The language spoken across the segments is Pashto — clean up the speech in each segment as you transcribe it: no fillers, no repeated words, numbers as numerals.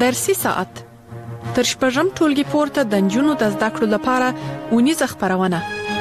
درسي ساعت تر شپږم ټولګي پورته د نجونو د زده کړو لپاره اونیزه خپرونه.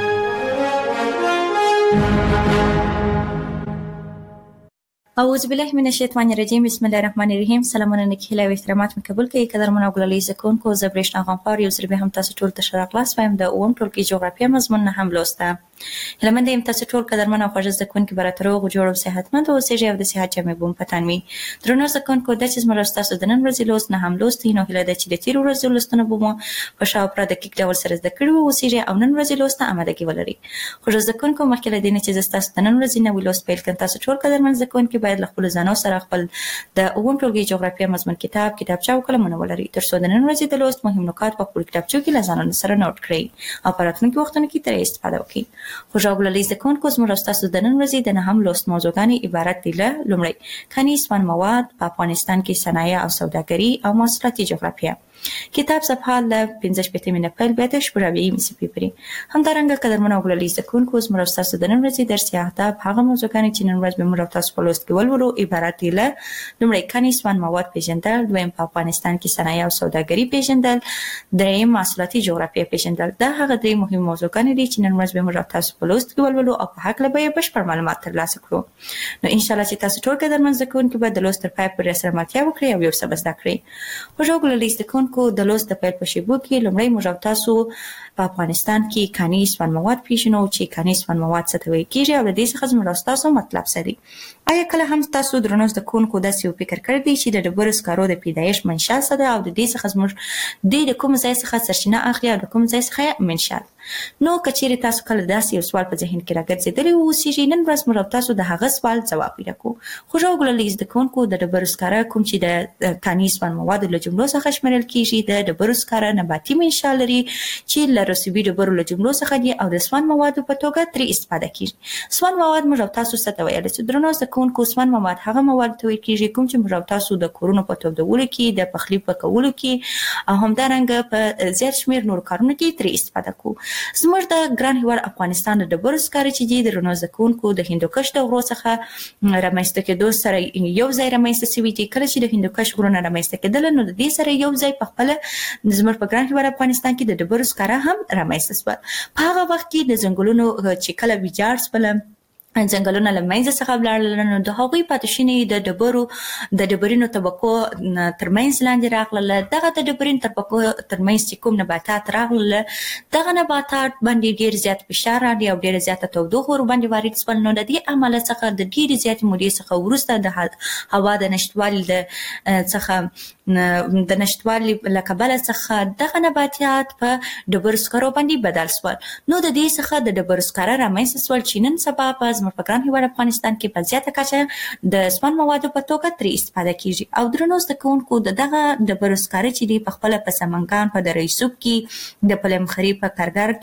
اعوذ بالله من الشیطان الرجیم. بسم الله الرحمن الرحیم. سلامونه نکهله و احترامات مقبول کړئ قدرمنو غوړلې زکونکو زبرشنا غنفار یو سر به هم تاسو ټول ته شرح کلاس وایم د اوم ټولګي جغرافیه مضمون نه هم لوسته. هلمنده ایم تاسو ټول قدرمنو خوږ زکونکو براترو غوړو او صحتمند او سیجه او د صحت جامې بوم پتانوي. درنو زکونکو د چیز مرسته تاسو د نن ورځې لوست نه هم لوست نو هله د چې د تیر ورځې لوستنه بوم په شاو پر د کیک ډول سره د کړو او سیجه او نن ورځې لوست آمادګي ولري. خوږ زکونکو مخکې له دې چې تاسو د نن ورځې نو لوست پیل کړئ تاسو ټول قدرمن زکونکو باید خپل ځانو سره خپل د اووم ټولګي جغرافیه مضمون کتابچه او قلمونه ولري ترڅو د نن ورځې د لوست مهم نکات په خپل کتابچو کې لازانه سره نوٹ کړئ او په راتلونکي وختونو کې ترې استفاده وکړئ. خوږ زکونکو زموږ تاسو د نن ورځې د نهم لوست موضوعګانې عبارت دي له لومړی خنیز فن مواد په افغانستان کې صنایع او سوداګري او محصولاتي جغرافیه. کتاب صفحه له 15 مینه پیل به د شپږوي مصیبې پرې همدارنګه قدرمنو غوړلې زکونکو زموږ تاسو د نن ورځې درسي اهداف هغه موضوعګانې چې نن ورځ به موږ تاسو په لوست کې ولولو عبارت دي له لومړی خنیز فن مواد پیژندل، دویم په افغانستان کې صنایع او سوداګري پیژندل، دریم محصولاتي جغرافیه پیژندل. دا هغه درې مهم موضوعګانې دي چې نن ورځ به موږ تاسو په لوست کې ولولو او په حق له به بشپړ معلومات ترلاسه کړو. نو ان شاء الله چې تاسو ټول قدرمن زکونکو به د لوست تر پای پورې سره ملتیا وکړئ او یو څه زده کړئ. غوړلې زکونکو د لوست د پیل په شیبو کې لومړی موږ تاسو په افغانستان کې خنیز فن مواد پیژنو چې خنیز فن مواد څه ته وایي کیږي او د دې څخه زموږ تاسو مطلب څه دی. آیا کله هم تاسو درنو زکونکو داسې فکر کړی دی چې د ډبرو سکرو د پیدایش منشأ څه ده او د دې څخه زموږ د کوم ځای څخه سرچینه اخلي او د کوم ځای څخه منشأ؟ نو کچېرې تاسو کله داسې یو سوال په ذهن کې راګرځېدلی اوسېږي نن ورځ موږ تاسو د هغه سوال ځواب پیدا کوو. خوږ غوړلې زکونکو د ډبرو سکاره کوم چې د خنیز فن موادو له جملو څخه شمیرل کیږي د ډبرو سکاره نباتي منشأ لري چې له رسوبي ډبرو له جملو څخه دي او د سون موادو په توګه ترې استفاده کیږي. سون مواد موږ تاسو څه ته ویل چې درنو زکونکو سون مواد هغه مواد ته ویل کیږي کوم چې موږ تاسو د کورونو په تودولو کې د پخلي په کولو کې او همدارنګه په زیات شمیر نور کارونو کې ترې استفاده کوو. زموږ د ګران هیواد افغانستان د ډبرو سکاره چې دي د درنو زکونکو د هندوکش د غرو څخه رامنځته کېدو سره یو ځای رامنځته شوي دي. کله چې د هندوکش غرونه رامنځته کېدل نو د دې سره یو ځای په خپل زموږ په ګران هیواد افغانستان کې د ډبرو سکاره هم رامنځته شول. په هغه وخت کې د ځنګلونو چې کله ویجاړ شول ځنګلونه له منځه څخه ولاړل نو د هغوی پاتې شونې د ډبرینو طبقو ترمنځ لاندې راغلل. دغه د ډبرینو طبقو ترمنځ چې کوم نباتات راغلل دغه نباتات باندې ډیر زیات فشار راغی او ډیر زیاته تودوخه ور باندې وارد شول. نو د دې عمل څخه د ډیر زیات مودې څخه وروسته د هوا د نشتوالي د نشتوالي له کبله څخه دغه نباتات په ډبرو سکرو باندې بدل شول. نو د دې څخه د ډبرو سکاره رامنځته شول چې نن سبا په په ګران هیواد افغانستان کې په زیاته کچه د سپن موادو په توګه ترې استفاده کیږي. او درنو زکونکو دغه ډبرو سکاره چې دی په خپل په سمنګان په دره یوسف کې د پلمخري په کارګر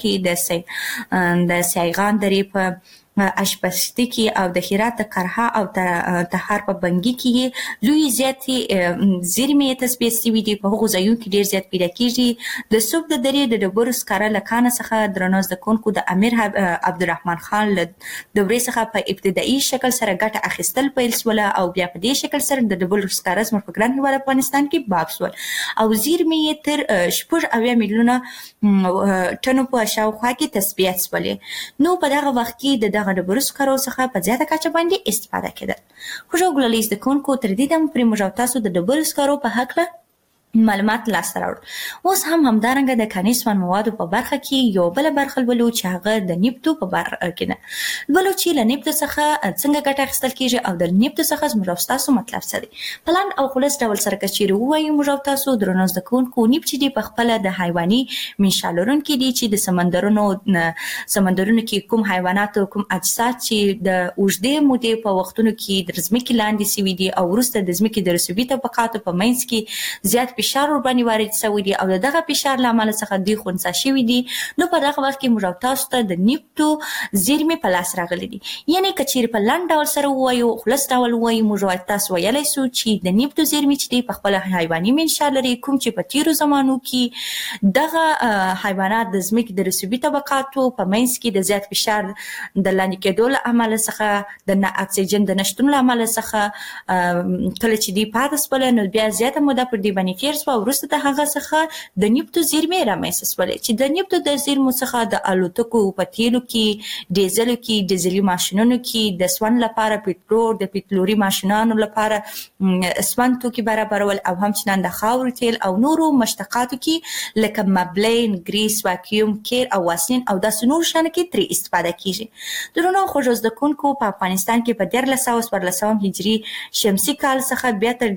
کې د سیغان درې په اشپستی کې او د هرات کرها او تهار په بنګي کې لوی زیاتې زیرمې تثبیت شوي دي. په هغو ځایونو کې ډیر زیات پیدا کیږي. د صوب د درې د ډبرو سکاره له کانه څخه درنو زکونکو د امیر عبدالرحمن خان له دورې څخه په ابتدایي شکل سره ګټه اخیستل پیل شول او بیا په دې شکل سره د ډبرو سکاره زموږ په ګران هیواد افغانستان کې باب شول او زیرمې یې تر 80 میلیونه ټنو په شاوخوا کې تثبیت شولې. نو په دغه وخت کې د ډبرو سکرو څخه په زیاته کچه باندې استفاده کېدل. خوږ غوړلې زکونکو تر دې دمه پورې موږ تاسو د ډبرو سکرو په هکله معلومات لاسته راوړل. اوس هم همدارنګه د خنیز فن موادو په برخه کې یو بل برخه ولولو چې هغه د نفتو په برخه کې ده. ولولو چې له نفتو څخه څنګه ګټه اخیستل کیږي او د نفتو څخه زموږ تاسو مطلب څه دی. په لاند او خلاص ډول سره کچېرې ووایو موږ تاسو درنو زکونکو نفت چې دی په خپل د حیواني منشأ لرونکي دي چې د سمندرونو کې کوم حیوانات او کوم اجساد چې د اوږدې مودې په وختونو کې د ځمکې لاندې شوي دي او وروسته د ځمکې د رسوبي طبقاتو په منځ کې زیات فشار ور باندې وارد شوی دی او دغه فشار له امله څخه دوی خنثی شوي دي. نو په دغه وخت کې موږ تاسو ته د نفتو زیرمې په لاس راغلي دي. یعنی کچېرې په لاند ډول سره ووایو خلاص ډول ووایو موږ تاسو ویلی شو چې د نفتو زیرمې چې دی په خپل حیواني منشأ لري کوم چې په تیرو زمانو کې دغه حیوانات د ځمکې د رسوبي طبقاتو په منځ کې د زیات فشار د لاندې کېدو له امله څخه د اکسیجن د نشتون له امله څخه کله چې دوی پاتې شول نو بیا زیاته موده پر دې باندې ډیر سو. وروسته د هغه څخه د نفتو زیرمې رامنځته شولې چې د نفتو د زیرمو څخه د الوتکو په تیلو کې، ډیزلو کې، ډیزلي ماشینونو کې د سون لپاره پټرول، د پټلوري ماشینانو لپاره سون توکي برابرول، او همچنان د خاورې تیل او نورو مشتقاتو کې لکه مبلین، ګریس، واکیوم کیر او واسلین او داسې نور شیانو کې ترې استفاده کیږي. درنو خوږو زده کوونکو، په افغانستان کې په 1414 هجري شمسي کال څخه بیا تر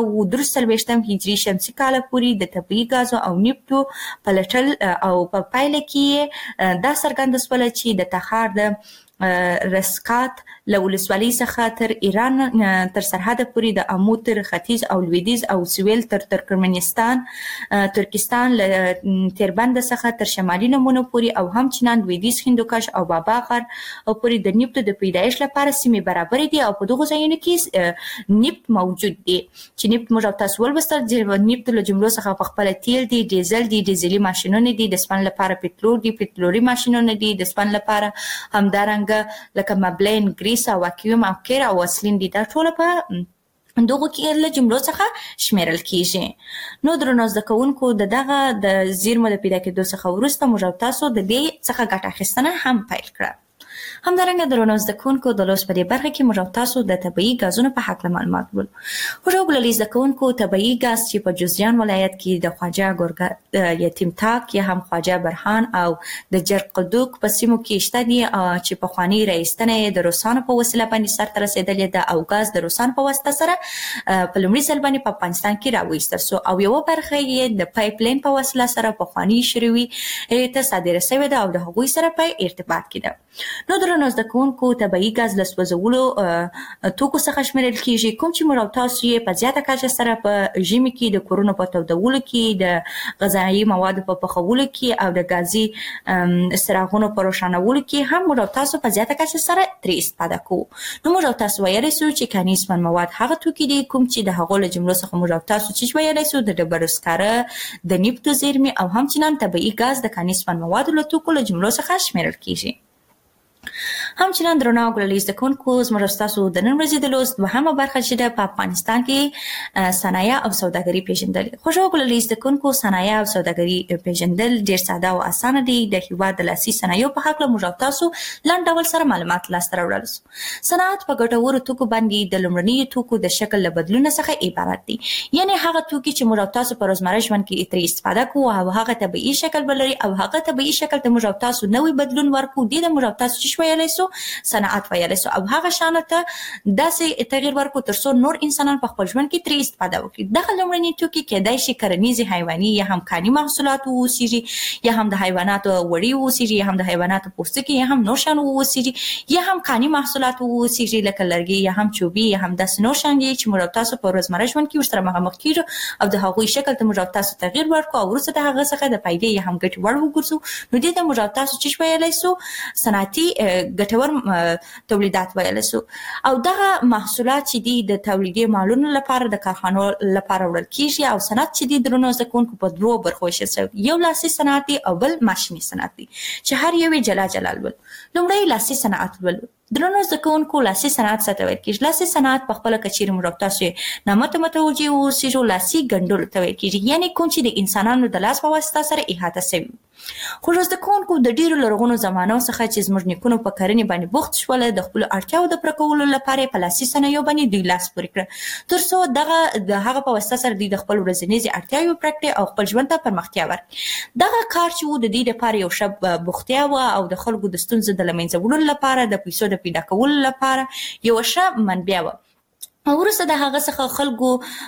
1443 هجري شمسي کال پورې د طبیعي ګازو او نفتو پلټل او په پایله کې دا څرګنده شوله چې د تخار د رسکات له ولسوالۍ څخه تر ایران تر سرحده پورې د امو تر ختیځ او لویدیځ او سویل تر ترکمنستان، ترکستان له تیربند څخه تر شمالي نمونه پورې او همچنان لویدیځ هندوکش او بابا غر او پورې د نفتو د پیدایش لپاره سیمې برابرې دي او په دغو ځایونو کې نفت موجود دي چې نفت موږ تاسو ولوستل. نفت له جملو څخه په خپل تیل دي، ډیزل دي، ډیزلي ماشینونه دي، د سپن لپاره پټرول دي، پټلوري ماشینونه دي، د سپن لپاره همدارنګه لکه مبلین، ګریس او واکیوم او کیر او واسلین دي. دا ټول په دغه کې له جملو څخه شمیرل کیږي. نو درنو زده کوونکو، دغه د زیرمو د پیدا کېدو څخه وروسته موږ تاسو د دې څخه ګټه اخیستنه هم پیل کړه. همدارنګه درنو زده کوونکو، د لوست په دې برخه کې موږ تاسو د طبیعي غازونو په هکله معلومات ولرو. خوږو ګلالي زده کوونکو، طبیعي غاز چې په جوزجان ولایت کې د خواجه ګورګ یتیم تاک یا هم خواجه برهان او د جرق قدوق په سیمو کې شته دي چې پخواني رئیستنه د روسانو په وسیله باندې سرته رسېدلې ده او غاز د روسانو په واسطه سره په لومړي ځل باندې په افغانستان کې راوایستل سو او یو برخه یې د پایپ لاین په وسیله سره پخواني شوروي ته صادره شوې ده او د هغوی سره په ارتباط کې ده. نو درنو زده کوونکو، طبیعي غاز له سوځولو توکو څخه شمیرل کیږي، کوم چې موږ تاسو یې په زیاته کچه سره په ژمي کې د کورونو په تودولو کې، د غذایي موادو په پخولو کې او د غازي څراغونو په روښانولو کې هم موږ تاسو په زیاته کچه سره ترې استفاده کوو. نو موږ تاسو ویلی سو چې کاني سپن مواد هغه توکي دي کوم چې د هغو له جملو څخه موږ تاسو چې ویلی سو د ډبرو سکاره، د نفتو زیرمې او همچنان طبیعي غاز د کاني سپن موادو له توکو له جملو څخه شمیرل کیږي. همچنان درنو ګلالي زده کوونکو، زموږ ستاسو د نن ورځې د لوست دوهمه برخه چې ده په افغانستان کې صنایع او سوداګري پیژندل. خوږو ګلالي زده کوونکو، صنایع او سوداګري پیژندل ډېر ساده او اسانه دي. د هېواد د لاسي صنایعو په هکله موږ تاسو لنډ ډول سره معلومات لاسته راوړل سو. صنعت په ګټورو توکو باندې د لومړنیو توکو د شکل له بدلون څخه عبارت دي، یعنې هغه توکي چې موږ تاسو په روزمره ژوند کې ترې استفاده کوو او هغه طبیعي شکل ولري او هغه طبیعي شکل ته موږ تاسو نوې بدلون ورکو، د موږ تاسو چې ویلی سو صنعت ویلی سو او هغه شانو ته داسې تغییر ورکو تر څو نور انسانان په خپل ژوند کې ترې استفاده وکړي. دغه لومړني توکي کیدای شي کرنیزې، حیواني یا هم کاني محصولات واوسیږي، یا هم د حیواناتو وړي واوسیږي، یا هم د حیواناتو پوستکي، یا هم نور شیان واوسیږي، یا هم کاني محصولات واوسیږي لکه لرګي یا هم چوبي یا هم داسې نور شیان دي چې موږ تاسو په روزمره ژوند کې ورسره مخامخ کیږو او د هغوی شکل ته موږ تاسو تغییر ورکو او وروسته د هغه څخه د فایدې یا هم ګټې وړ وګرځو. نو دې ته موږ تاسو چې ویلی سو صنعتي ګټور تولیدات ویلی سو. او دغه محصولات چې دي د تولیدي مالونو لپاره د کارخانو لپاره وړل کیږي او صنعت چې دي درنو زده کوونکو په دوو برخو ویشل سوی، یو لاسي صنعت دی او بل ماشیني صنعت دی چې هر یو یې جلا جلا لولو. لومړی لاسي صنعت ولولو. درنو زده کوونکو، لاسي صنعت څه ته ویل کیږي؟ لاسي صنعت په خپله کچیرې موږ تاسو یې نامه متوجه اوسېږو، لاسي ګنډلو ته ویل کیږي، یعنې کوم چې د انسانانو د لاس په واسطه سره احاطه شوي. خو زده کوونکو، د ډیرو لرغونو زمانو څخه چې زموږ نیکونو په کرنې باندې بوخت شول، د خپلو اړتیاو د پوره کولو لپاره په لاسي صنایعو باندې دوی لاس پورې کړه تر څو د هغه په واسطه سره دوی د خپل ورځنیزې اړتیاوې پوره کړي او خپل ژوند ته پرمختیا ورکړي. دغه کار چې و د دې لپاره یو ښه بوختیا وه او د خلکو د ستونزو د له منځه وړلو لپاره، د پیسو د پیدا کولو لپاره یوه ښه منبع وه. وروسته د هغه څخه خلکو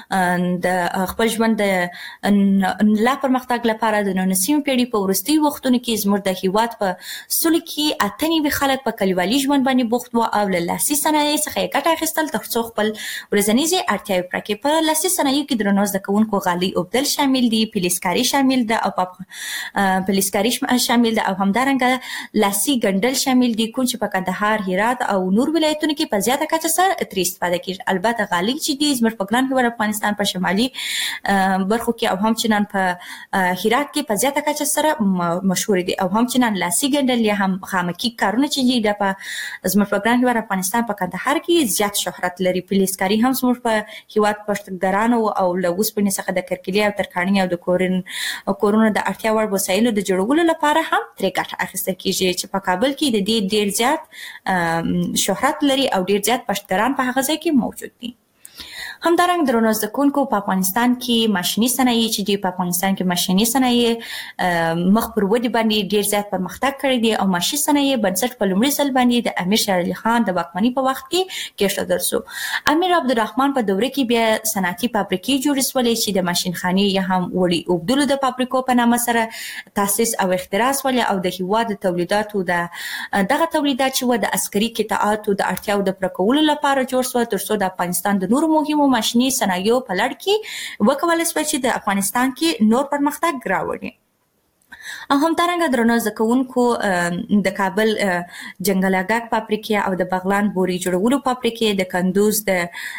د خپل ژوند د لا پرمختګ لپاره د 19مې پېړۍ په وروستیو وختونو کې زموږ د هېواد په سلو کې 98 خلک په کلیوالي ژوند باندې بوخت وو او له لاسي صنایعو څخه یې ګټه اخیستل تر څو خپل ورځنیزې اړتیاوې پوره کړي. په لاسي صنایعو کې درنو زده کوونکو غالۍ اوبدل شامل دي، پلیسکاري شامل ده او پلیسکاري شامل ده او همدارنګه لاسي ګنډل شامل دي، کوم چې په کندهار، هرات او نور ولایتونو کې په زیاته کچه سره ترې استفاده کېږي. البته غالۍ چې دي زموږ په ګران هېواد افغانستان په شمالي برخو کې او هم چنان په هرات کې په زیاته کچه سره مشهور دي او هم چنان لاسي ګنډل یا هم خامکي کارونه چې دي د په زموږ په ګران هېواد افغانستان په کندهار کې زیات شهرت لري. پولیسکاري هم زموږ په هېواد پښتګرانو او له اوسپنې څخه د کرکیلې او ترکاڼۍ او د کورونو د اړتیا وړ وسایلو د جوړولو لپاره هم ترې ګټه اخیستل کېږي چې په کابل کې د دې ډېر زیات شهرت لري او ډېر زیات پښتګران په هغه ځای کې موجود دي. همدارنګه درنو زده کوونکو په افغانستان کې ماشيني صنایع چې دی په افغانستان کې ماشيني صنایع مخ پر ودی باندې ډیر زیات پرمختګ کړی دی او ماشيني صنایع بنسټ په لومړي ځل باندې د امیر شېر علي خان د واکمنۍ په وخت کې کېښودل شو. امیر عبدالرحمن په دوره کې بیا صنعتي فابریکې جوړې شولې چې د ماشين خانې یا هم وړي اوبدلو د فابریکو په نامه سره تاسیس او اختراع شولې او د هیواد تولیداتو دغه تولیدات چې و د عسکري قطعاتو د اړتیاو د پوره کولو لپاره جوړ شو ترڅو د افغانستان د نورو مهمو ماشيني صنایعو په لړ کې وکولای شي چې د افغانستان کې نور پرمختګ راوړي. او همدارنګه درنو زده کوونکو د کابل جنګلاګاک فابریکې او د بغلان بوري جوړولو فابریکې د کندوز د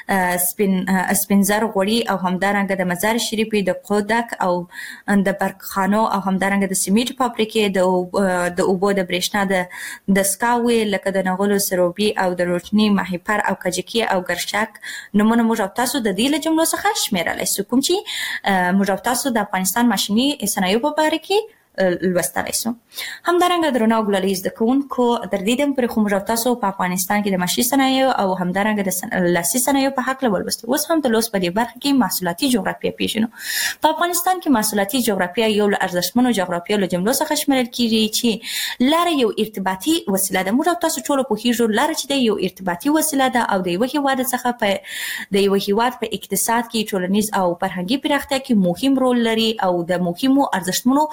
سپینزر غوړي او همدارنګه د مزار شریف د قودک او د برقخانو او همدارنګه د سیمنټ فابریکې د اوبو د برېښنا د سکاوي لکه د نغلو سروبي او د روشنی ماهیپر او کجکی او ګرشک نمونه موږ تاسو د دې له جملو څخه شمیرلای شو کوم چې موږ تاسو د افغانستان ماشيني صنایعو په اړه کې لوستلای شو. همدارنګه درنو ګلالي زده کوونکو تر دې دم پر کوم تاسو په افغانستان کې د ماشيني صنایعو او همدارنګه د لاسي صنایعو په حق ولوستو. اوس هم د لوست په دې برخه کې محصولاتي جغرافیه پیژنو. په افغانستان کې محصولاتي جغرافیه یو له ارزښتمنو جغرافیو له جملو څخه شمیرل کیږي چې لار یو ارتباطي وسیله ده. موږ تاسو ټول په هیڅ لار چې د یو ارتباطي وسیله ده او د یو هیواد څخه په د یو هیواد په اقتصاد کې ټولنیز او فرهنګي پراختیا کې مهم رول لري او د مهمو ارزښتمنو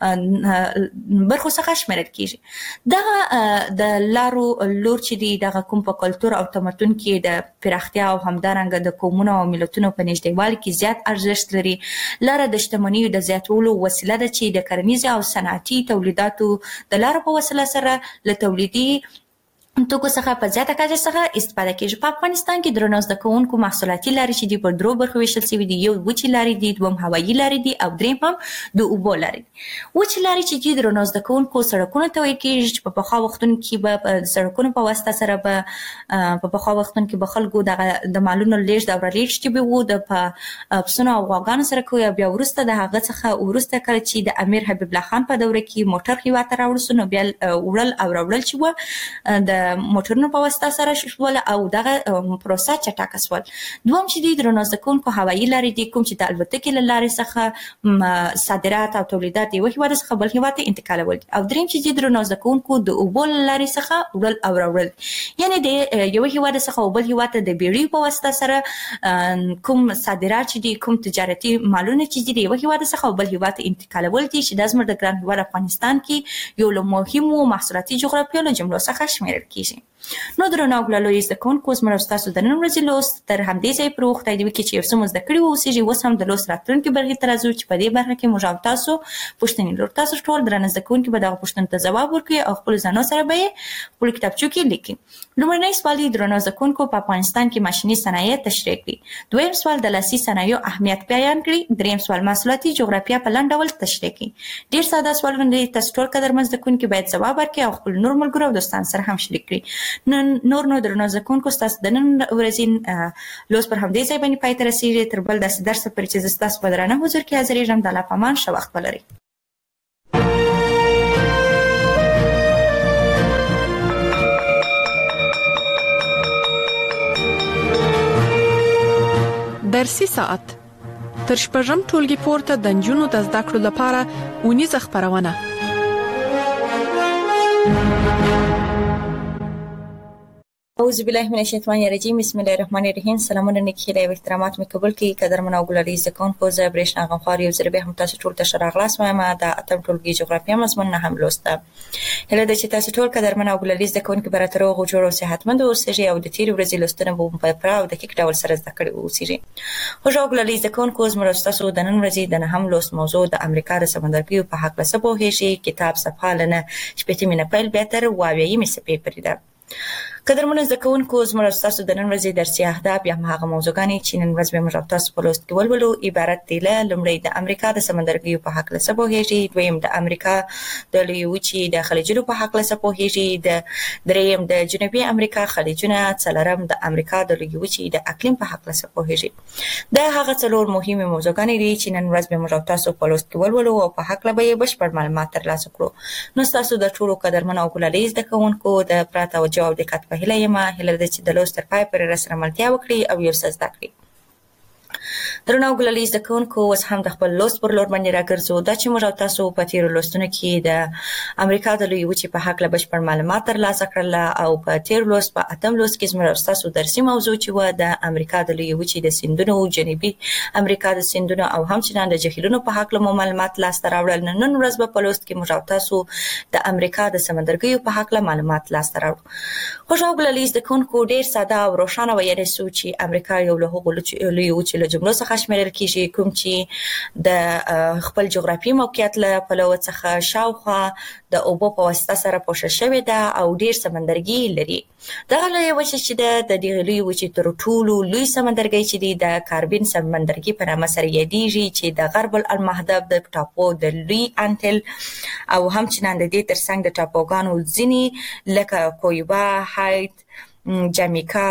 برخو څخه شمیرل کیږي. دا د لارو لور چې دی د کوم په کلچر او تمدن کې د پراختیا او همدارنګه د قومونو او ملتونو په نږدېوالي کې زیات ارزښت لري. لاره د شتمنیو د زیاتولو وسیله ده چې د کرنیز او صنعتي تولیداتو د لارو په وسیله سره له تولیدي توکو څخه په زیاته کچه څخه استفاده کیږي. په افغانستان کې درنو زده کوونکو محصولاتي لارې چې دی په درو برخو ویشل شوي دي. یو وچې لارې دي، دوم هوایي لارې دي او دریم هم د اوبو لارې دي. وچې لارې چې دی درنو زده کوونکو سړکونو ته ویل کیږي چې په پخوا وختونو کې به سړکونو په واسطه سره به په پخوا وختونو کې به خلکو د مالونو لیږد او رالېږد چې به وو د پسونو او غواګانو سره کوي. بیا وروسته د هغه څخه وروسته کله چې د امیر حبیب الله خان په دوره کې موټر هېواد ته راوړل شو نو بیا وړل او راوړل چې وه د موټرونو په واسطه سره شول او دغه پروسه چټکه شول. دوم چې دی درنو زده کوونکو هوایي لارې دي کوم چې د الوتکې له لارې څخه صادرات او تولیدات یو هېواد څخه بل هېواد ته انتقالول دي. او دریم چې دی درنو زده کوونکو د اوبو له لارې څخه وړل او راوړل یعنې د یو هېواد څخه بل هېواد ته د بیړیو په واسطه سره کوم صادرات چې دي کوم تجارتي مالونه چې دي د یو هېواد څخه بل هېواد ته انتقالول دي چې د زموږ د ګران هېواد افغانستان کې یو له مهمو محصولاتي جغرافیو له جملو څخه شمیرل کیږي. نو درنو ګلالي زده کوونکو زموږ تاسو د نن ورځې لوست تر همدې ځای پورې وخت دی چې یو څه مو زده کړي واوسېږي. اوس هم د لوست راتلونکي برخې ته راځو چې په دې برخه کې موږ تاسو پوښتنې لرو. تاسو ټول درنه زده کوونکي به دغه پوښتنو ته ځواب ورکړئ او خپل ځانو سره به یې خپل کتابچو کې لیکئ. لومړنی سوال دی درنو زده کوونکو په افغانستان کې ماشيني صنایع تشریح کړئ. دویم سوال د لاسي صنایعو اهمیت بیان کړئ. دریم سوال محصولاتي جغرافیه په لنډ ډول تشریح کړئ. ډېر ساده سوالونه دي. تاسو ټول قدرمن زده کوونکي باید ځواب ورکړئ او خپل نور ملګرو او دوستانو سره هم شریک کړئ. نور درنو زده کوونکو ستاسو د نن ورځې لوست پر همدې ځای باندې پای ته رسېږي. تر بل داسې درس پورې چې زه ستاسو په درانه حضور کې حاضرېږم د الله په امان ښه وخت ولرئ. درسي ساعت تر شپږم ټولګي پورته د نجونو د زده کړو لپاره اونیزه خپرونه. اعوذ بالله من الشیطان الرجیم. بسم الله الرحمن الرحیم. سلامونه نیکی له احترامات می قبول کی قدرمن او ګلالي زکون کو زه برېښنا غفار یو زره به هم تاسو ټول ته شراغلاس وایم د اتم ټولګي جغرافیه مضمون نه هم لوسته. هله د چې تاسو ټول قدرمن او ګلالي زکون کی براتر او جوړ او صحتمند اوسئ او د تیر ورځې لوستنه په پرا او دقیق ډول سره زده کړئ اوسئ. خو جو ګلالي زکون کو زموږ تاسو د نن ورځې د نه هم لوست موضوع د امریکا د سمندرګیو په حق لسبو هیڅ کتاب صفحه لنه شپته مینه پیل به تر واویې می سپې پرې ده. قدرمنو زده کوونکو زموږ تاسو د نن ورځې درسي اهداف یا هغه موضوعګانې چې نن ورځ به موږ تاسو په لوست کې ولولو عبارت دي له لومړی د امریکا د سمندرګیو په حق له څه پوهیږي، دویم د امریکا د لویې وچې د خلیجونو په حق له څه پوهیږي، د دریم د جنوبي امریکا خلیجونه، څلورم د امریکا د لویې وچې د اقلیم په حق له څه پوهیږي. دا هغه څلور مهمه موضوعګانې دي چې نن ورځ به موږ تاسو په لوست کې ولولو او په حق له به بشپړ معلومات ترلاسه کړو. نو تاسو د ټولو قدرمنو او ګلالي زده کوونکو د پراته او جواب دقت په هیله یم هیله ده چې د لوست تر پای پورې راسره ملتیا وکړي او یو څه زده کړي. درنو ګلالي زده کوونکو اوس هم د خپل لوست پر لور باندې راګرځو. دا چې موږ تاسو په تیرو لوستونو کې د امریکا د لویې وچې په حق له بشپړ معلومات ترلاسه کړل او په تیر لوست په اتم لوست کې موږ تاسو درسي موضوع چې و د امریکا د لویې وچې د سیندونو، جنوبي امریکا د سیندونو او همچنان د جهیلونو په حق له معلومات لاسته راوړل. نن ورځ په لوست کې موږ تاسو د امریکا د سمندرګیو په حق له معلومات لاسته راوړو. خوشو ګلالي زده کوونکو ډیر ساده او روښانه ویل سو چې امریکا یو له هغو لویې وچې له جملو څخه شمیرل کیږي کوم چې د خپل جغرافي موقعیت له پلوه څخه شاوخوا د اوبو په واسطه سره پوښل شوې ده او ډیر سمندرګي لري. دغه لویې وچې چې د دغه لویې وچې تر ټولو لوی سمندرګي چې د کاربین سمندرګي په نامه سره یادېږي چې د غرب المحدب د ټاپو د لوی انټل او همچنان د دې ترڅنګ د ټاپوګانو ځینې لکه کویبا، هایت، جامیکا،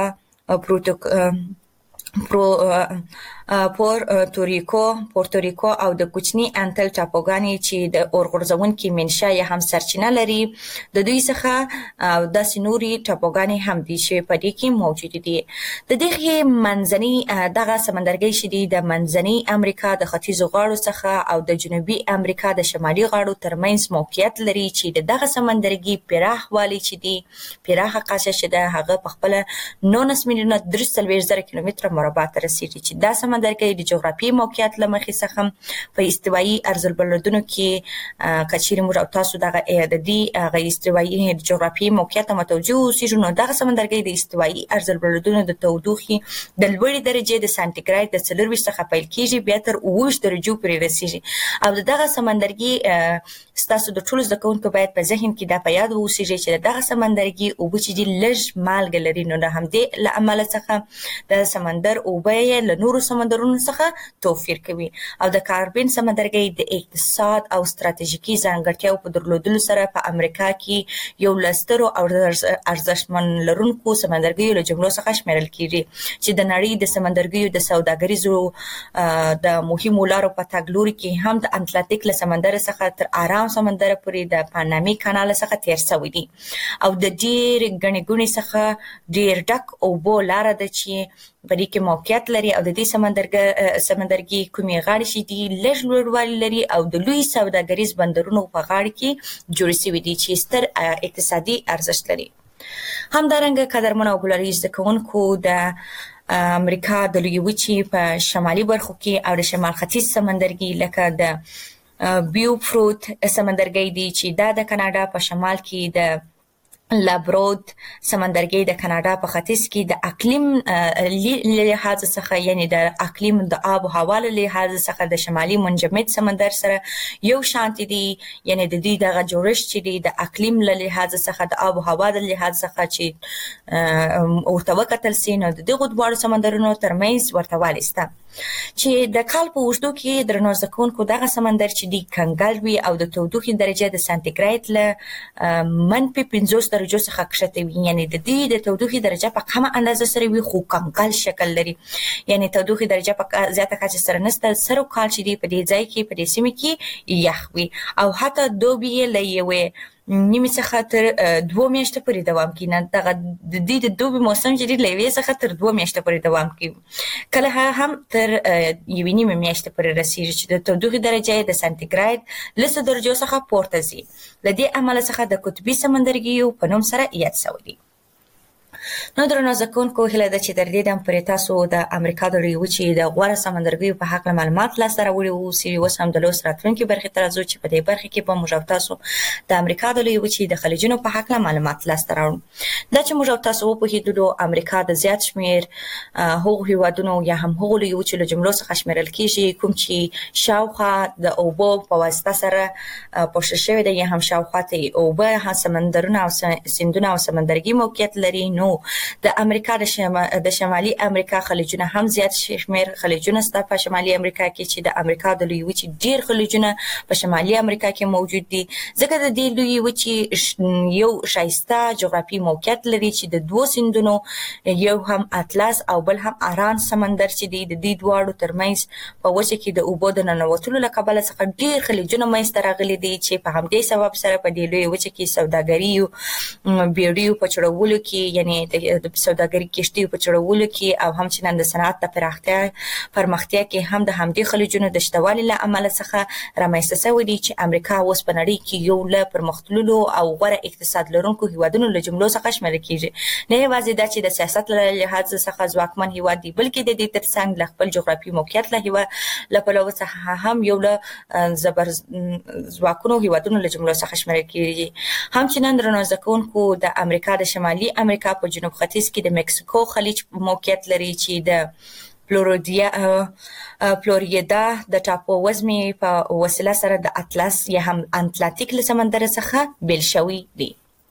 پورتوریکو او د کوچني انټل ټاپوګانې چې د اورغورځونکي منشا یا هم سرچینه لري د دوی څخه داسې نوري ټاپوګانې هم دي چې په دې کې موجود دي. د دغه منځني دغه سمندرګي چې د منځني امریکا د ختیځو غاړو څخه او د جنوبي امریکا د شمالي غاړو ترمنځ موقعیت لري چې دغه سمندرګي پراخوالی چې دی پراخه قاشه چې ده هغه په خپل 19 میلیونه 340,000 کیلومتره مربع ته رسیږي چې دا سمندرګي د جغرافیایي موقعیت له مخې څخه په استوایي ارض‌البلدونو کې کچېرې موږ او تاسو دغه د دې استوایي جغرافیایي موقعیت ته متوجه اوسېږو نو دغه سمندرګي د استوایي ارض‌البلدونو د تودوخې د لوړې درجې د سانتیګریډ د 24 څخه پیل کیږي بیا تر 28 درجو پورې رسیږي او دغه سمندرګي ستاسو د ټولو زده کوونکو باید په ذهن کې دا په یاد واوسېږي چې دغه سمندرګي اوبه چې دي لږ مالګه لري نو د همدې له امله څخه د سمندر اوبه یې له نورو سمندرونو څخه توفیر کوي او د کاربین سمندرګي د اقتصاد او ستراتیژیکي ځانګړتیاو په درلودلو سره په امریکا کې یو له سترو او ارزښتمن لرونکو سمندرګیو له جملو څخه شمیرل کیږي چې د نړۍ د سمندرګیو د سوداګریزو د مهمو لارو په تګ لوري کې هم د اتلانتیک له سمندر څخه تر آرام سمندر پورې د پانامي کانال څخه تیر شوی دي او د ډېر غني ګونی څخه ډېر ډک اوبو لار ده چې په دې کې موقعیت لري او د دې سمندرګي کومې غاړې چې دي لږ لوړوالی لري او د لوی سوداګریز بندرونو په غاړه کې جوړ شوي دي چې ستر اقتصادي ارزښت لري. همدارنګه قدرمنو او ګلالي زده کوونکو د امریکا د لویې وچې په شمالي برخو کې او د شمال ختیځ سمندرګي لکه د بیوفورت سمندرګي دي چې دا د کاناډا په شمال کې د لابرود سمندرګي د کاناډا په ختیځ کې د اقلیم لحاظ څخه یعنی د اقلیم د آب او هوا لحاظ څخه د شمالي منجمد سمندر سره یو شانت دي یعنی د دې دغه جوړښت چې د اقلیم لحاظ څخه د آب او هوا د لحاظ څخه چې ورته وکتل سي نو د دغه دوه سمندرونو ترمنځ ورته والی شته چې د کال په اوږدو کې درنو زده کوونکو دغه سمندر چې دی کنګل وي او د تودوخې درجه د سانتیګریډ له -50 درجو څخه کښته وي یعنی د دې د تودوخې درجه په کمه اندازه سره وي خو کنګل شکل لري یعنی تودوخې درجه په زیاته کچه سره نسته سره کال چې دی په دې ځای کې په دې سیمه کې یخ وي او حتی دوبي لوي نیمه څخه تر 2 میاشتې پورې دوام کوي نه دغه د دې د دوبي موسم چې دی لوي څخه تر 2 میاشتې پورې دوام کوي کله هم تر یوې نیمه میاشتې پورې رسیږي چې د تودوخې درجه د سانتیګریډ له 100 درجو څخه پورته ځي لدې عمل څخه د قطبي سمندرګیو په نوم سره یاد شوی دی. نو درنو زده کوونکو هیله ده چې تر دې دم پورې تاسو د امریکا د لویې وچې د غوره سمندرګیو په حق معلومات لاسته راوړي اوسئ. اوس هم د لوست راتلونکي برخې ته راځو چې په دې برخه کې به موږ تاسو د امریکا د لویې وچې د خلیجونو په حق معلومات لاسته راوړو. دا چې موږ تاسو وپوهیدلو امریکا د زیات شمیر هغو هیوادونو یا هم هغو لویې وچې له جملو څخه شمیرل کیږي کوم چې شاوخوا د اوبو په واسطه سره پوښل شوی دی یا هم شاوخوا ته اوبه سمندرونه او سیندونه او سمندرګي موقعیت لري. نو د امریکا د شمالي امریکا خلیجونه هم زیات شمیر خلیجونه ستا په شمالي امریکا کې چې د امریکا د لوی وچې ډیر خلیجونه په شمالي امریکا کې موجود دي ځکه د دې لوی وچې یو شایسته جغرافي موقعیت لري چې د دوه سیندونو یو هم اطلس او بل هم اران سمندر چې د دې دواړو ترمنځ په وچه کې د اوبو د ننوتلو له کبله څخه ډیر خلیجونه منځته راغلي دي چې په همدې سبب سره په دې لوی وچه کې سوداګري بیړیو په چړولو کې یعنی د سوداګري کشتیو په چړولو کې او همچنان د صنعت د پرمختیا کې هم د همدې خلیجونو د شتوالي له امله څخه رامنځته شوی دی چې امریکا اوس په نړۍ کې یو له پرمختللو او غوره اقتصاد لرونکو هیوادونو له جملو څخه شمېرل کیږي نه یوازې دا چې د سیاست له لحاظ څخه ځواکمن هیواد دی بلکې د دې ترڅنګ له خپل جغرافي موقعیت له پلوه څخه هم یو له زبر ځواکونو هیوادونو له جملو څخه شمېرل کیږي همچنان درنو زکونکو د امریکا د شمالي امریکا په جنوب ختیځ کې د مکسیکو خلیج موقعیت لري چې د فلوریدا د ټاپو وزمې په وسیله سره د اطلس یا هم اتلانتیک له سمندر څخه بیل شوی دی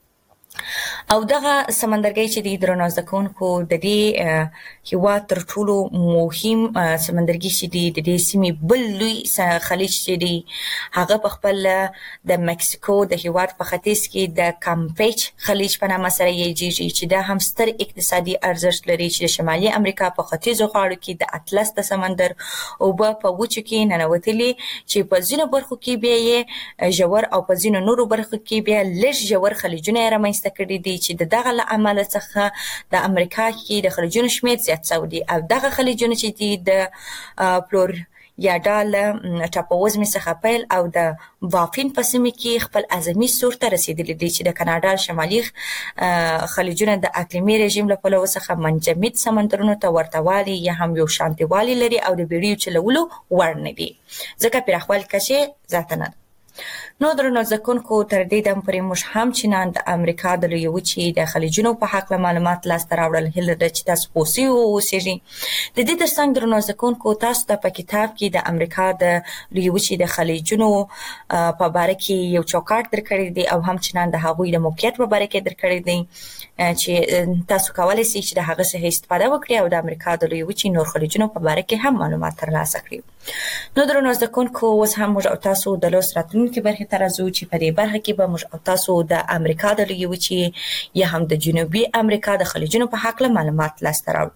او دغه سمندرګي چې د درنو زکونکو د دې هیواد تر ټولو مهم سمندرګي چې د دې سیمې بل لوی خلیج چې دی هغه په خپل د مکسیکو د هیواد په ختیځ کې د کامپیچ خلیج په نامه سره یادېږي چې دا هم ستر اقتصادي ارزښت لري چې د شمالي امریکا په ختیځو غاړو کې د اطلس د سمندر او په وچو کې ننوتلي چې په ځینو برخو کې بیا یې ژور او په ځینو نورو برخو کې بیا لږ ژور خلیجونه رامنځته کړي دي چې دغه له امله څخه د امریکا کې د خلیجونو شمېر زیات شوی دی او دغه خلیجونه چې دي د فلوریدا له ټاپو وزمې څخه پیل او د بافین په سیمه کې خپل اعظمي سور ته رسیدلي دي چې د کاناډا شمالي خلیجونه د اقلیمي رژیم له پلوه څخه منجمد سمندرونو ته ورته والي یا هم یو شانتي والي لري او د بیړیو چلولو وړ نه دي ځکه پراخوالي کچې ذاته نه نو درنو زکونکو تر دې دم پرې موږ هم چینان د امریکا د لوی وچې د خلیجونو په حق معلومات لاسته راوړل هیله ده چې تاسو پوه اوسئ د دې ترڅنګ درنو زکونکو تاسو ته په کتاب کې د امریکا د لوی وچې د خلیجونو په اړه کې یو چوکاټ درکړی دی او هم چینان د هغوی د موقعیت په اړه کې درکړی دی چې تاسو کولای شئ چې د هغه څخه استفاده وکړئ او د امریکا د لوی وچې نور خلیجونو په اړه کې هم معلومات ترلاسه کړئ نو درنو زکونکو اوس هم موږ تاسو د لوست راتلونکي برخې ته راځو چې په دې برخه کې به موږ تاسو د امریکا د لوی وچې یا هم د جنوبي امریکا د خلیجونو په حق معلومات لاسته راوړو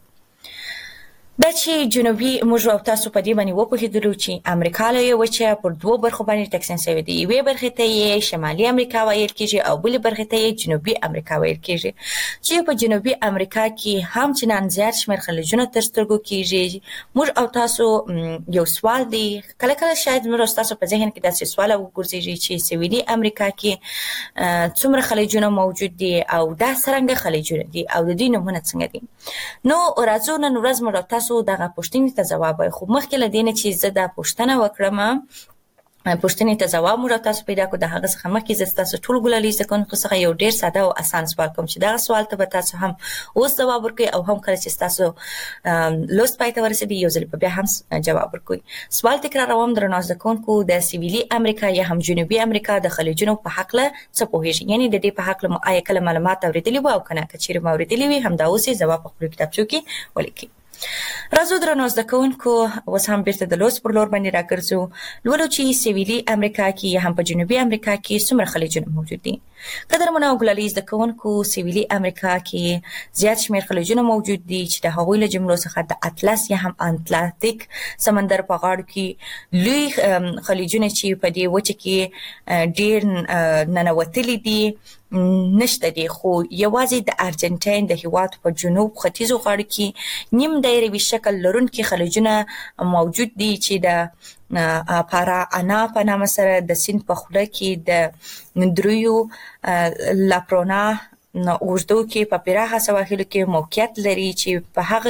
دا چې جنوبي موږ او تاسو په دې باندې وپوهیدلو چې امریکا لوی وچه پر دوه برخو باندې تقسیم شوې ده یوې برخې ته یې شمالي امریکا ویل کېږي او بلې برخې ته یې جنوبي امریکا ویل کېږي چې په جنوبي امریکا کې هم چنان زیات شمېر خلیجونه تر سترګو کېږي موږ او تاسو یو سوال دی کله کله شاید موږ تاسو په ذهن کې داسې سوال وګرځي چې سویلي امریکا کې څومره خلیجونه موجود دي او دا څنګه خلیجونه دي او د دې نمونه څنګه دي نو راځو نن ورځ موږ تاسو دغه پوښتنې ته ځواب وایو خو مخکې له دې نه چې زه دا پوښتنه وکړم پوښتنې ته ځواب موږ تاسو پیدا کو د هغه څخه مخکې زه تاسو ټول ګلالي زکونکو څخه یو ډیر ساده او اسان سوال کوم چې دا سوال ته به تاسو هم اوس ځواب ورکړئ او هم کله چې تاسو لوست پای ته ورسېږي یو ځل بیا هم جواب ورکړئ سوال تکراروم درنو زکونکو د سویلي امریکا یا هم جنوبي امریکا د خلیجونو په حق له څه پوهیږئ یعنی د دې په حق له آیا کله معلومات اوریدلی وو او کنه کچېرې ما اوریدلی وي هم دا اوس جواب په خپل کتابچو کې ولیکئ راځو درنو زکونکو اوس هم بیرته د لوست پر لور باندې راګرځو لولو چې سویلي امریکا کې یا هم په جنوبي امریکا کې څومره خلیجونه موجود دي قدرمنو ګلالي زکونکو سویلي امریکا کې زیات شمېر خلیجونه موجود دي چې د هغوی له جملو څخه د اطلس یا هم اتلانتیک سمندر په غاړو کې لوی خلیجونه چې په دې وچه کې ډیر ننوتلي دي نشته دي خو یوازې د ارجنټاین د هیواد په جنوب ختیځو غاړو کې نیم دایروي شکل لرونکي خلیجونه موجود دي چې د پارا انا په نامه سره د سیند په خوله کې د دریو لاپرونا اوږدو کې په پراخه سواحلو کې موقعیت لري چې په هغه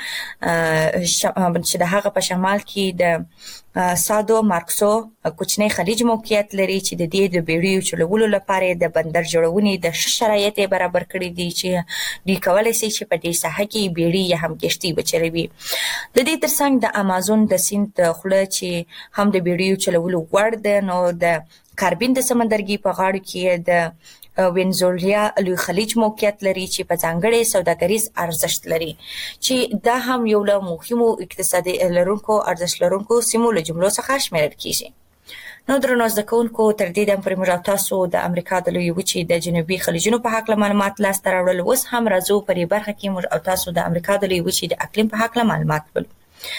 کې چې د هغه په شمال کې د سادو مارکسو کوچنی خلیج موقعیت لري چې د دې د بیړیو چلولو لپاره د بندر جوړونې د شرایط برابر کړي دي چې دوی کولای شي چې په دې ساحه کې بیړۍ یا هم کشتۍ وچلوي د دې ترڅنګ د امازون د سیند خوله چې هم د بیړیو چلولو وړ ده نو د کاربین د سمندرګي په غاړو کې د وینزویلا لوی خلیج موقعیت لري چې په ځانګړي سوداګریز ارزښت لري چې دا هم یو له مهمو اقتصادي لرونکو ارزښت لرونکو سیمو له جملو څخه شمیرل کیږي. نو درنو زده کوونکو تر دې دم پورې موږ تاسو د امریکا د لویې وچې د جنوبي خلیجونو په هکله معلومات لاسته راوړل. اوس هم راځو په دې برخه کې موږ تاسو د امریکا د لویې وچې د اقلیم په هکله معلومات ولولو.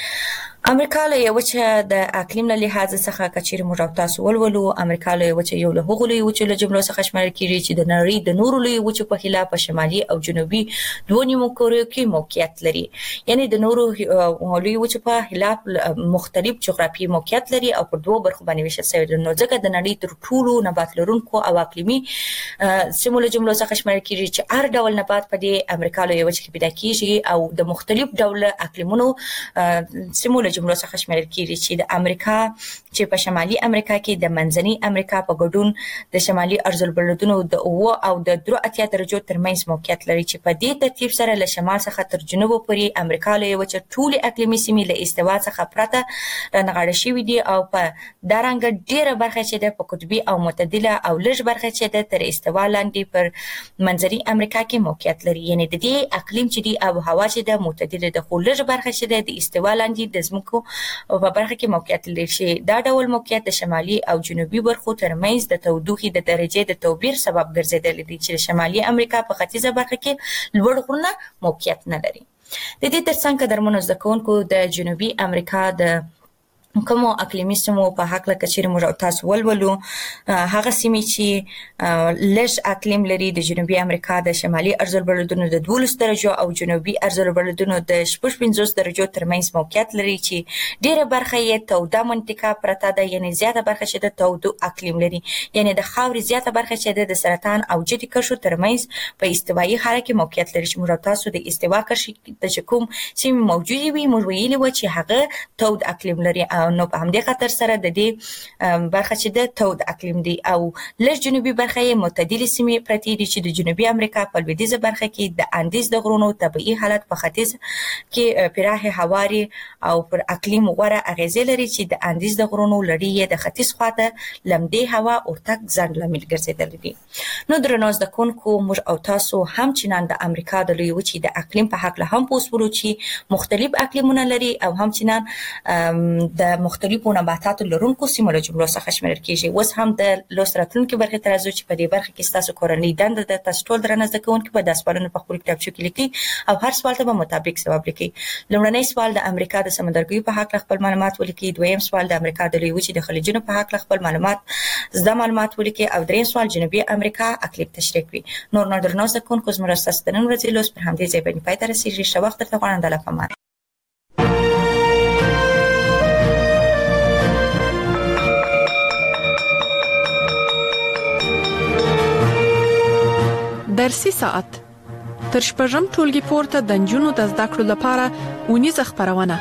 امریکا له یو وچه د اقلیم له لحاظ څخه کچیر موږ تاسو ولولو. امریکا له وچه یو له هغو لوی وچو له جملو څخه شمېرل کیږي چې د نړۍ د نورو لوی وچو په خلاف په شمالي او جنوبي دوه نیمو کورو کې موقعیت لري. یعنی د نورو لوی وچو په خلاف مختلف جغرافیایي موقعیت لري او په دوه برخو باندې ویشل شوی دی. نو ځکه د نړۍ تر ټولو نبات لرونکو او اقلیمي سیمو له جملو څخه شمېرل کیږي چې هر ډول نبات په دې امریکا له وچه کې پیدا کیږي او د مختلف ډول اقلیمونو سیمو جملو څخه شمیرل کیږي چې د امریکا چې په شمالي امریکا کې د منځنۍ امریکا په ګډون د شمالي ارزالبلدونو د 9 او د 3 درجو ترمنځ موقعیت لري چې په دې ترتیب سره له شمال څخه تر جنوب پورې امریکا له وچه ټول اقلیمي سیمې له استوا څخه پرته رانغاړل شوې دي او په دارنګ ډیره برخه چې د قطبي او معتدله او لږ برخه چې د تر استوا لاندې پر منځنۍ امریکا کې موقعیت لري. یعنی د دې اقلیم چې دی او هوا چې د معتدله د خو لږ برخه چې د استوا لاندې د زمکو او په برخه کې موقعیت لري چې دا ډول موقعیت د شمالي او جنوبي برخو ترمنځ د تودوخې د درجې د توپیر سبب ګرځیدلی دی چې د شمالي امریکا په ختیځه برخه کې لوړ غرونه موقعیت نه لري. د دې ترڅنګ قدرمنو زده کوونکو د جنوبي امریکا د کومو اقلیمي سیمو په هکله کچېرې موږ تاسو ولولو. هغه سیمې چې لږ اقلیم لري د جنوبي امریکا د شمالي ارزالبلدونو د 12 درجو او جنوبي ارزالبلدونو د 55 درجو ترمنځ موقعیت لري چې ډیره برخه یې توده منطقه پرته ده. یعنی زیاته برخه چې د تودو اقلیم لري. یعنی د خاورې زیاته برخه چې د سرطان او جدي کرښو ترمنځ په استوایي حاره کې موقعیت لري چې موږ تاسو د استوا کرښې د کوم سیمې موجودې وي موږ ویلي و چې هغه تود اقلیم لري. نو په همدې خاطر سره د دې برخه چې د تود اقلیم دی او لږ جنوبي برخه یې معتدلې سیمې پرتې دي چې د جنوبي امریکا په لویدیځه برخه کې د اندیز د غرونو طبیعي حالت په ختیځ کې پراخې هواري او پر اقلیم غوره اغیزې لري چې د اندیز د غرونو لړۍ یې د ختیځ خواته لمدې هوا ورتګ ځنډ لامل ګرځېدلی دی. نو درنو زده کوونکو موږ او تاسو همچنان د امریکا د لویې وچې د اقلیم په هکله هم پوه شولو چې مختلف اقلیمونه لري او همچنان د مختلفو نباتاتو لرونکو سیمو له جملو څخه شمیرل کیږي. اوس هم د لوست راتلونکي برخې ته راځو چې په دې برخه کې ستاسو کورنۍ دنده ده. تاسو ټول درنه زده کوونکي په دا سوالونه په خپل کتابچو کې لیکئ او هر سوال ته به مطابق ځواب لیکئ. لومړنی سوال د امریکا د سمندرګیو په هکله خپل معلومات ولیکئ. دویم سوال د امریکا د لویې وچې د خلیجونو په هکله خپل معلومات ولیکئ او دریم سوال جنوبي امریکا اقلیم تشریح کړئ. نور درنو زده کوونکو زموږ ستاسو د نن ورځې لوست پر همدې ځای باندې پای ته رسیږي. ښه وخت درته غواړم. د الله په امان. درسي ساعت تر شپږم ټولګي پورته د نجونو د زده کړو لپاره اونیزه خپرونه.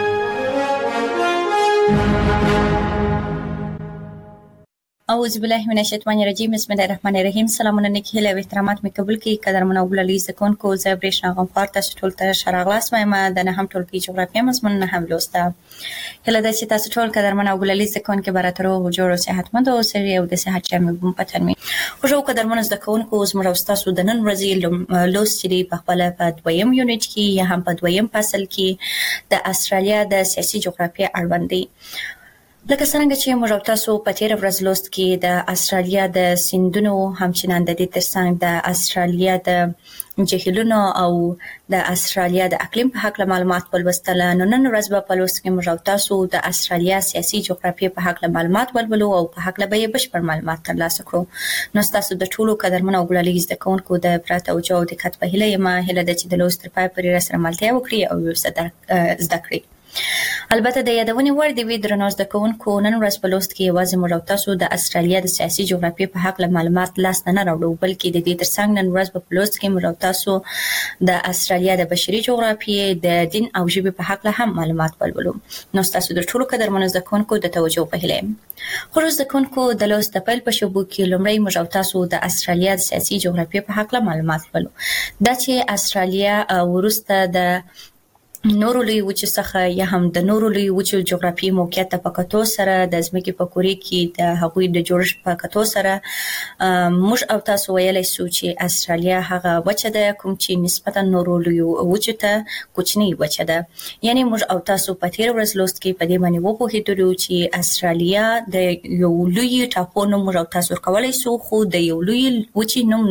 اعوذ بالله من الشیطان الرجیم. بسم الله الرحمن الرحیم. سلامونه نیکی هیله او احترامات مې قبول کړئ. قدرمن او ګلالي زده کوونکو زه برېښنا غمخوار تاسو ټول ته ښه راغلاست وایم. د نهم ټولګي جغرافیه مضمون نه هم لوسته. هیله ده چې تاسو ټول قدرمن او ګلالي زده کوونکي به راته روغ جوړ او صحتمند اوسئ او د صحت جامې بوم پتن وي. خو قدرمن زده کوونکو زموږ او ستاسو د نن ورځې لوست چې دی په خپله په دویم یونټ کې یا هم په دویم فصل کې د استرالیا د سیاسي جغرافیه اړوند دی. لکه څنګه چې موږ تاسو په تیر ورځ لوست کې د استرالیا د سیندونو همچنان د دې ترڅنګ د استرالیا د جهیلونو او د استرالیا د اقلیم په هکله معلومات ولوستل. نو نن ورځ به په لوست کې موږ تاسو د استرالیا سیاسي جغرافیه په هکله معلومات ولولو او په هکله به یې بشپړ معلومات ترلاسه کړو. نو تاسو د ټولو قدرمن او ګلالي زده کوونکو د پراته توجه او دقت په هیله یم. هیله ده چې د لوست تر پای پورې راسره ملتیا وکړئ او یو څه زده کړئ. البته د یادونې وړ دی وی درنو زده کوونکو نن ورځ په لوست کې یوازې موږ تاسو د استرالیا د سیاسي جغرافیې په هکله معلومات لاس نه راوړو بلکې د دې ترڅنګ نن ورځ په لوست کې موږ تاسو د استرالیا د بشري جغرافیې د دین او ژبې په هکله هم معلومات ولولو. نو تاسو د ټولو قدرمنو زده کوونکو د توجه په هیله یم. خو زده کوونکو د لوست د پیل په شوبو کې لومړی موږ تاسو د استرالیا د سیاسي جغرافیې په هکله معلومات ولولو. دا چې استرالیا وروسته د نورو لوی وچو څخه یا هم د نورو لوی وچو جغرافیایي موقعیت په کتو سره د ځمکې په کورې کې د هغوی د جوړښت په کتو سره موږ او تاسو ویلای شو چې استرالیا هغه وچه ده کوم چې نسبتا نورو لوی وچو ته کوچنی وچه ده. یعنی موږ او تاسو په تیر ورځ لوست کې په دې باندې وپوهیدلو چې استرالیا د یو لوی ټاپو نوم موږ او تاسو ورکولای شو، خو د یو لوی وچې نوم